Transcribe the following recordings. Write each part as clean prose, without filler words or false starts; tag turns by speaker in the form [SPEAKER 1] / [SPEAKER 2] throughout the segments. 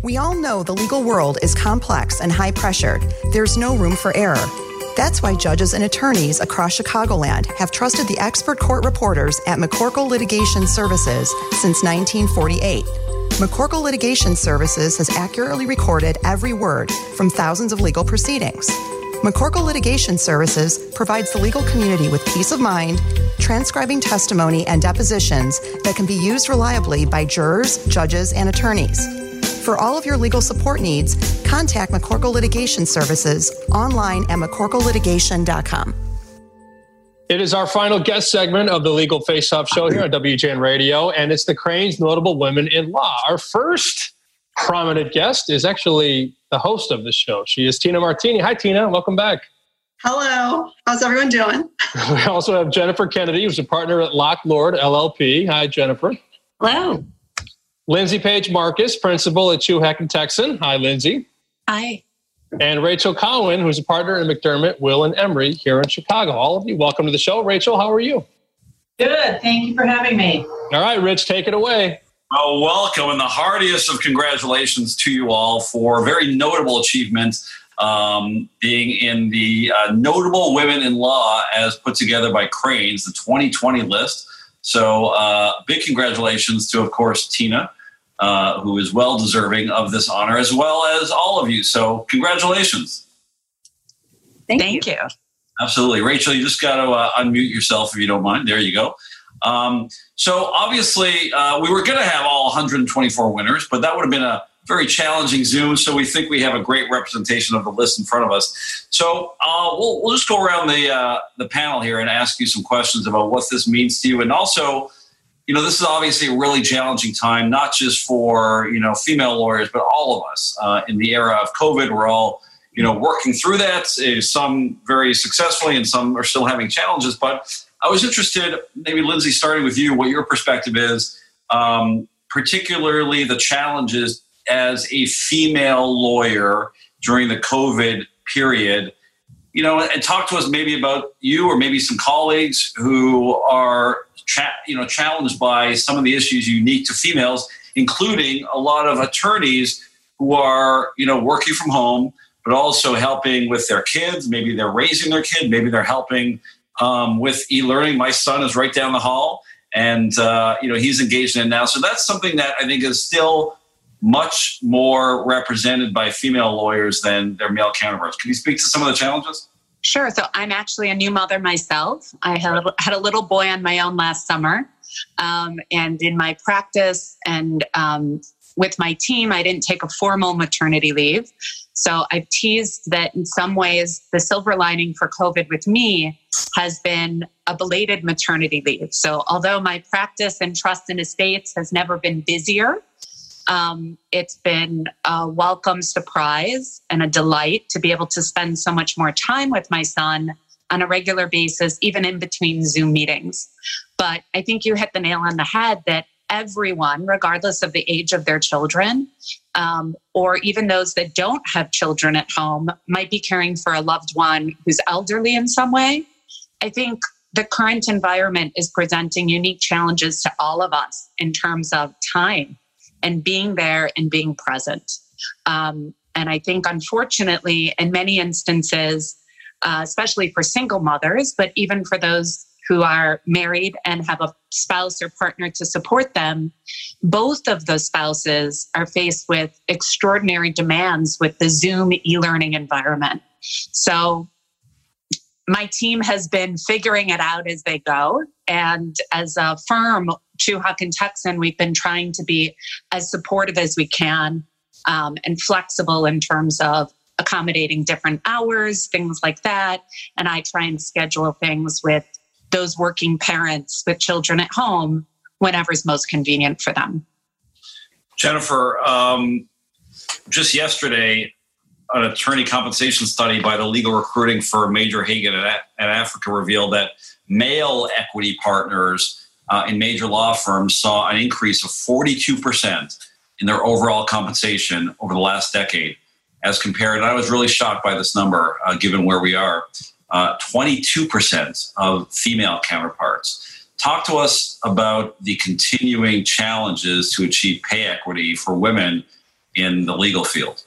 [SPEAKER 1] We all know the legal world is complex and high-pressured. There's no room for error. That's why judges and attorneys across Chicagoland have trusted the expert court reporters at McCorkle Litigation Services since 1948. McCorkle Litigation Services has accurately recorded every word from thousands of legal proceedings. McCorkle Litigation Services provides the legal community with peace of mind, transcribing testimony and depositions that can be used reliably by jurors, judges, and attorneys. For all of your legal support needs, contact McCorkle Litigation Services online at McCorkleLitigation.com.
[SPEAKER 2] It is our final guest segment of the Legal Face-Off show here on WJN Radio, and it's the Crain's Notable Women in Law. Our first prominent guest is actually the host of the show. She is Tina Martini. Hi, Tina. Welcome back.
[SPEAKER 3] Hello. How's everyone doing?
[SPEAKER 2] We also have Jennifer Kennedy, who's a partner at Locke Lord, LLP. Hi, Jennifer.
[SPEAKER 4] Hello.
[SPEAKER 2] Lindsay Page Marcus, principal at Chewhack & Texan. Hi, Lindsay.
[SPEAKER 4] Hi.
[SPEAKER 2] And Rachel Cowan, who's a partner in McDermott, Will & Emery here in Chicago. All of you, welcome to the show. Rachel, how are you?
[SPEAKER 5] Good. Thank you for having me.
[SPEAKER 2] All right, Rich, take it away.
[SPEAKER 6] Well, welcome, and the heartiest of congratulations to you all for a very notable achievement, being in the Notable Women in Law as put together by Crain's, the 2020 list. So big congratulations to, of course, Tina, who is well deserving of this honor, as well as all of you. So congratulations.
[SPEAKER 4] Thank you.
[SPEAKER 6] Absolutely. Rachel, you just got to unmute yourself if you don't mind. There you go. So obviously we were going to have all 124 winners, but that would have been a very challenging Zoom. So we think we have a great representation of the list in front of us. So we'll just go around the panel here and ask you some questions about what this means to you. And also, you know, this is obviously a really challenging time, not just for, you know, female lawyers, but all of us in the era of COVID. We're all, you know, working through that, some very successfully and some are still having challenges. But I was interested, maybe Lindsay, starting with you, what your perspective is, particularly the challenges as a female lawyer during the COVID period, you know, and talk to us maybe about you or maybe some colleagues who are, challenged by some of the issues unique to females, including a lot of attorneys who are, you know, working from home, but also helping with their kids. Maybe they're raising their kid. Maybe they're helping with e-learning. My son is right down the hall and, he's engaged in it now. So that's something that I think is still much more represented by female lawyers than their male counterparts. Can you speak to some of the challenges?
[SPEAKER 4] Sure. So I'm actually a new mother myself. I had a little boy on my own last summer. And in my practice and with my team, I didn't take a formal maternity leave. So I've teased that in some ways, the silver lining for COVID with me has been a belated maternity leave. So although my practice in trust and estates has never been busier, it's been a welcome surprise and a delight to be able to spend so much more time with my son on a regular basis, even in between Zoom meetings. But I think you hit the nail on the head that everyone, regardless of the age of their children, or even those that don't have children at home, might be caring for a loved one who's elderly in some way. I think the current environment is presenting unique challenges to all of us in terms of time and being there and being present. And I think, unfortunately, in many instances, especially for single mothers, but even for those who are married and have a spouse or partner to support them, both of those spouses are faced with extraordinary demands with the Zoom e-learning environment. So my team has been figuring it out as they go. And as a firm, Chewhack & Texan, we've been trying to be as supportive as we can and flexible in terms of accommodating different hours, things like that. And I try and schedule things with those working parents with children at home whenever is most convenient for them.
[SPEAKER 6] Jennifer, just yesterday, an attorney compensation study by the legal recruiting firm Major Hagan at Africa revealed that male equity partners in major law firms saw an increase of 42% in their overall compensation over the last decade as compared, and I was really shocked by this number given where we are, 22% of female counterparts. Talk to us about the continuing challenges to achieve pay equity for women in the legal field?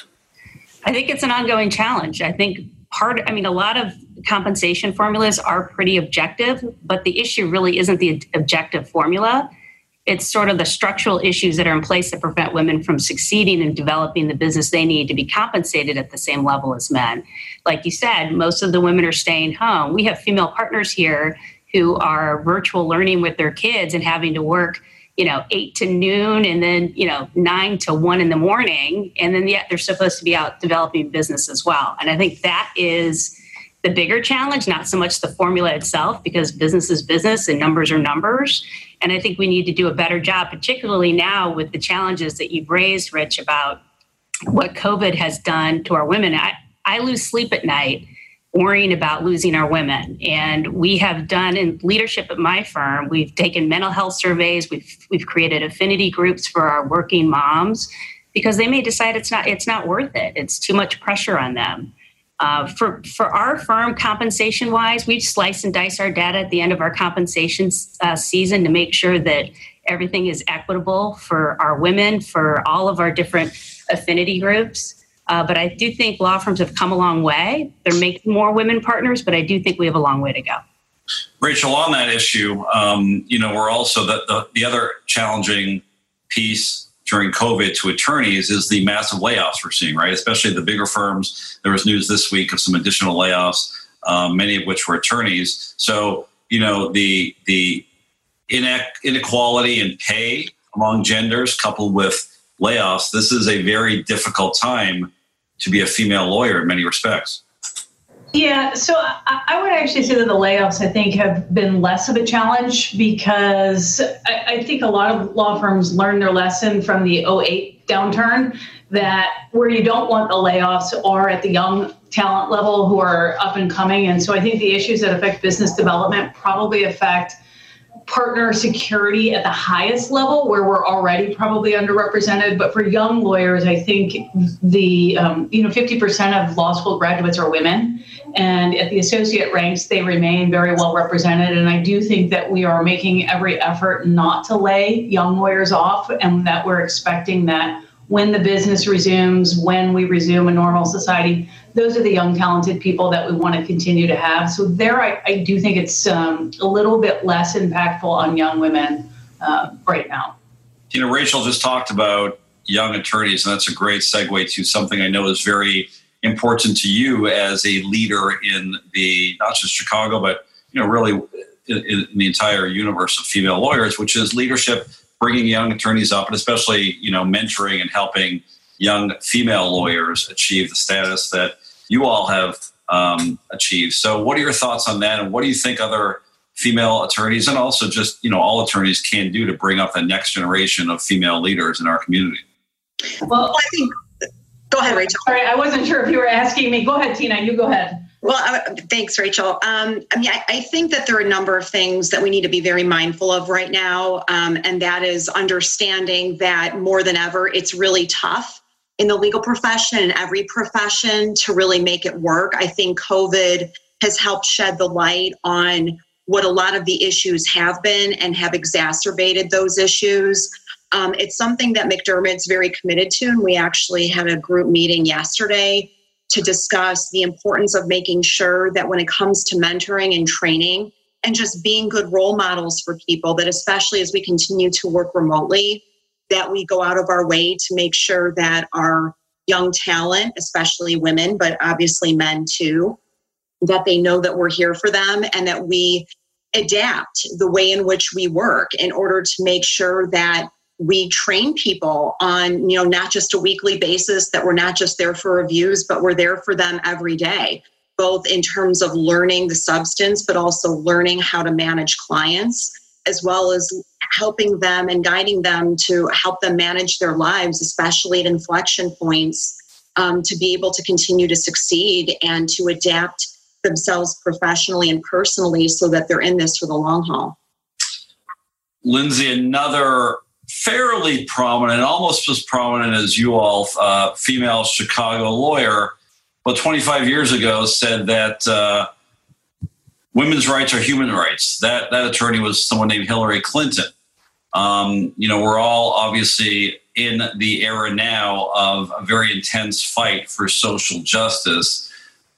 [SPEAKER 7] I think it's an ongoing challenge. I think a lot of compensation formulas are pretty objective, but the issue really isn't the objective formula. It's sort of the structural issues that are in place that prevent women from succeeding in developing the business they need to be compensated at the same level as men. Like you said, most of the women are staying home. We have female partners here who are virtual learning with their kids and having to work 8 to noon and then, 9 to 1 in the morning. And then yet they're supposed to be out developing business as well. And I think that is the bigger challenge, not so much the formula itself, because business is business and numbers are numbers. And I think we need to do a better job, particularly now with the challenges that you've raised, Rich, about what COVID has done to our women. I lose sleep at night worrying about losing our women. And we have done in leadership at my firm, we've taken mental health surveys, we've created affinity groups for our working moms, because they may decide it's not worth it. It's too much pressure on them. For our firm, compensation-wise, we slice and dice our data at the end of our compensation season to make sure that everything is equitable for our women, for all of our different affinity groups. But I do think law firms have come a long way. They're making more women partners, but I do think we have a long way to go.
[SPEAKER 6] Rachel, on that issue, we're also the other challenging piece during COVID to attorneys is the massive layoffs we're seeing, right? Especially the bigger firms. There was news this week of some additional layoffs, many of which were attorneys. So, the inequality in pay among genders coupled with layoffs, this is a very difficult time to be a female lawyer in many respects.
[SPEAKER 5] Yeah, so I would actually say that the layoffs, I think, have been less of a challenge because I think a lot of law firms learned their lesson from the 2008 downturn, that where you don't want the layoffs are at the young talent level who are up and coming. And so I think the issues that affect business development probably affect partner security at the highest level, where we're already probably underrepresented. But for young lawyers, I think the 50% of law school graduates are women, and at the associate ranks, they remain very well represented. And I do think that we are making every effort not to lay young lawyers off, and that we're expecting that when the business resumes, when we resume a normal society, those are the young, talented people that we want to continue to have. So there, I do think it's a little bit less impactful on young women right now.
[SPEAKER 6] Rachel just talked about young attorneys, and that's a great segue to something I know is very important to you as a leader in the, not just Chicago, but really in the entire universe of female lawyers, which is leadership, bringing young attorneys up, and especially, mentoring and helping young female lawyers achieve the status that you all have achieved. So what are your thoughts on that? And what do you think other female attorneys and also just, all attorneys can do to bring up the next generation of female leaders in our community?
[SPEAKER 3] Well, I think, go ahead, Rachel.
[SPEAKER 5] Sorry, I wasn't sure if you were asking me. Go ahead, Tina, you go ahead.
[SPEAKER 3] Well, thanks, Rachel. I think that there are a number of things that we need to be very mindful of right now, and that is understanding that more than ever, it's really tough in the legal profession and every profession to really make it work. I think COVID has helped shed the light on what a lot of the issues have been and have exacerbated those issues. It's something that McDermott's very committed to, and we actually had a group meeting yesterday to discuss the importance of making sure that when it comes to mentoring and training and just being good role models for people, that especially as we continue to work remotely, that we go out of our way to make sure that our young talent, especially women, but obviously men too, that they know that we're here for them and that we adapt the way in which we work in order to make sure that we train people on, not just a weekly basis, that we're not just there for reviews, but we're there for them every day, both in terms of learning the substance, but also learning how to manage clients, as well as helping them and guiding them to help them manage their lives, especially at inflection points, to be able to continue to succeed and to adapt themselves professionally and personally so that they're in this for the long haul.
[SPEAKER 6] Lindsay, another fairly prominent, almost as prominent as you all, female Chicago lawyer, but 25 years ago said that women's rights are human rights. That attorney was someone named Hillary Clinton. We're all obviously in the era now of a very intense fight for social justice.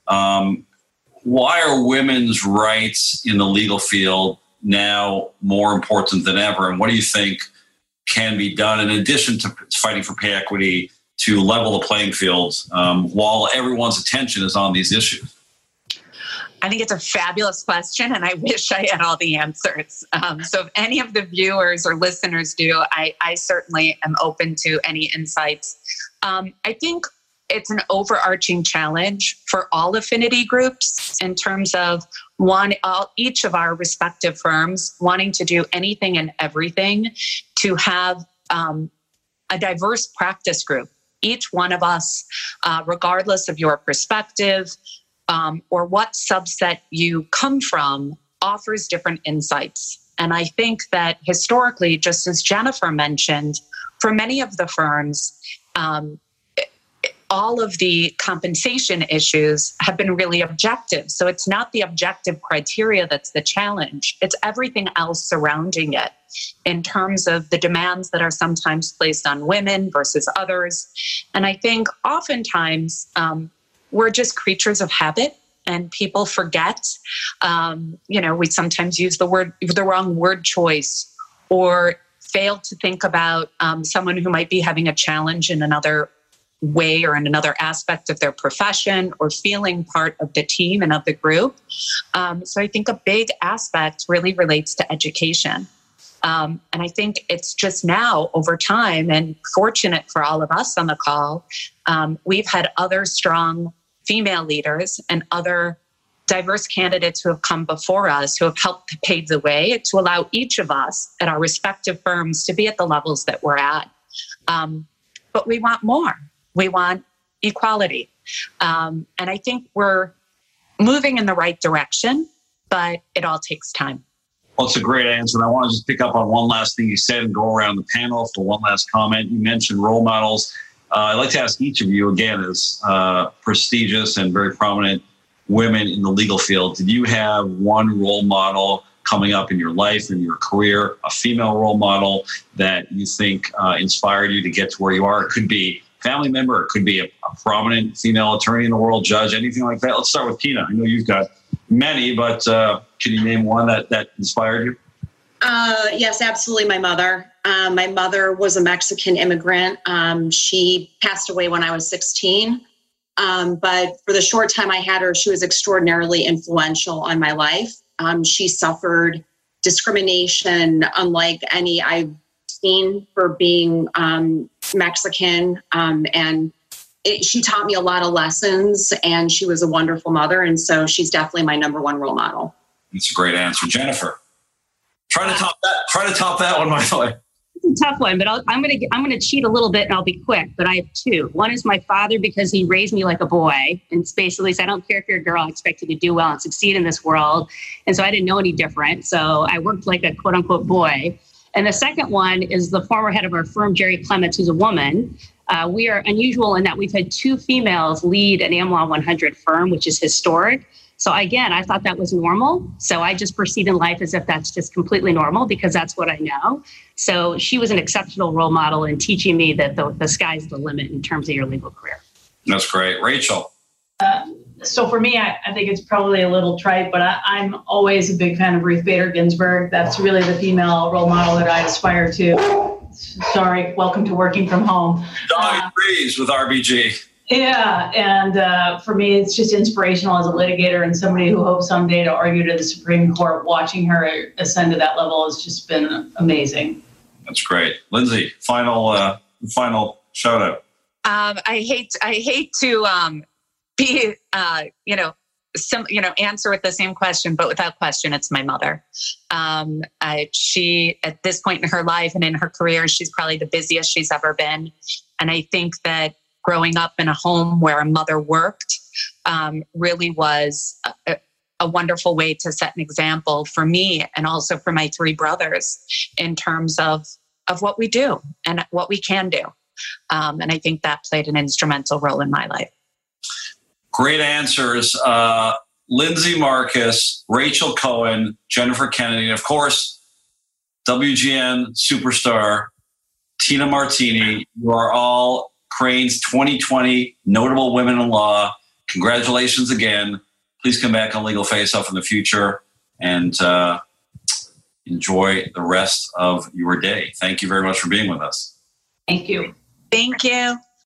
[SPEAKER 6] Why are women's rights in the legal field now more important than ever? And what do you think can be done in addition to fighting for pay equity to level the playing field while everyone's attention is on these issues?
[SPEAKER 4] I think it's a fabulous question, and I wish I had all the answers. So if any of the viewers or listeners do, I certainly am open to any insights. I think it's an overarching challenge for all affinity groups in terms of each of our respective firms wanting to do anything and everything to have a diverse practice group. Each one of us, regardless of your perspective, or what subset you come from, offers different insights. And I think that historically, just as Jennifer mentioned, for many of the firms, all of the compensation issues have been really objective. So it's not the objective criteria that's the challenge. It's everything else surrounding it in terms of the demands that are sometimes placed on women versus others. And I think oftentimes, we're just creatures of habit, and people forget. We sometimes use the wrong word choice, or fail to think about someone who might be having a challenge in another way or in another aspect of their profession, or feeling part of the team and of the group. So I think a big aspect really relates to education. And I think it's just now over time, and fortunate for all of us on the call, we've had other strong female leaders and other diverse candidates who have come before us who have helped to pave the way to allow each of us at our respective firms to be at the levels that we're at. But we want more. We want equality. And I think we're moving in the right direction, but it all takes time.
[SPEAKER 6] Well, it's a great answer. And I want to just pick up on one last thing you said and go around the panel for one last comment. You mentioned role models. I'd like to ask each of you, again, as prestigious and very prominent women in the legal field, did you have one role model coming up in your life, in your career, a female role model that you think inspired you to get to where you are? It could be a family member, it could be a prominent female attorney in the world, judge, anything like that. Let's start with Tina. I know you've got many, but can you name one that inspired you?
[SPEAKER 3] Yes, absolutely. My mother. My mother was a Mexican immigrant. She passed away when I was 16. But for the short time I had her, she was extraordinarily influential on my life. She suffered discrimination unlike any I've seen for being Mexican. And she taught me a lot of lessons, and she was a wonderful mother. And so she's definitely my number one role model.
[SPEAKER 6] That's a great answer. Jennifer, try to top that one, by the way.
[SPEAKER 7] It's a tough one, but I'm going to cheat a little bit and I'll be quick, but I have two. One is my father, because he raised me like a boy and basically said, I don't care if you're a girl, I expect you to do well and succeed in this world. And so I didn't know any different. So I worked like a quote unquote boy. And the second one is the former head of our firm, Jerry Clements, who's a woman. We are unusual in that we've had two females lead an AmLaw 100 firm, which is historic. So again, I thought that was normal. So I just proceed in life as if that's just completely normal because that's what I know. So she was an exceptional role model in teaching me that the sky's the limit in terms of your legal career.
[SPEAKER 6] That's great. Rachel.
[SPEAKER 5] So for me, I think it's probably a little trite, but I'm always a big fan of Ruth Bader Ginsburg. That's really the female role model that I aspire to. Sorry, welcome to working from home.
[SPEAKER 6] Dog agrees with RBG.
[SPEAKER 5] Yeah, and for me, it's just inspirational as a litigator and somebody who hopes someday to argue to the Supreme Court. Watching her ascend to that level has just been amazing.
[SPEAKER 6] That's great. Lindsay, final shout out.
[SPEAKER 4] I hate to be answer with the same question, but without question, it's my mother. She, at this point in her life and in her career, she's probably the busiest she's ever been. And I think that growing up in a home where a mother worked really was a wonderful way to set an example for me and also for my three brothers in terms of what we do and what we can do. And I think that played an instrumental role in my life.
[SPEAKER 6] Great answers. Lindsay Marcus, Rachel Cohen, Jennifer Kennedy, and of course, WGN superstar Tina Martini. You are all Crain's 2020 Notable Women in Law. Congratulations again. Please come back on Legal Face Off in the future and enjoy the rest of your day. Thank you very much for being with us.
[SPEAKER 5] Thank you.
[SPEAKER 4] Thank you.